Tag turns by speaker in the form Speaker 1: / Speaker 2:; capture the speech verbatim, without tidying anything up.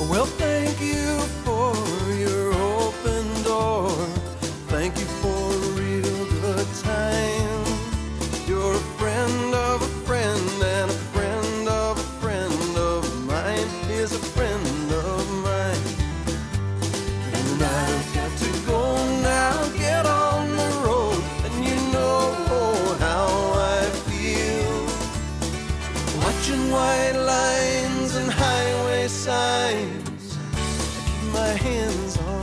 Speaker 1: Well, thank you for your open door. Thank you for a real good time. You're a friend of a friend, and a friend of a friend of mine is a friend of mine. And I've got to go now, get on the road, and you know how I feel. Watching white lines and highway signs, I keep my hands on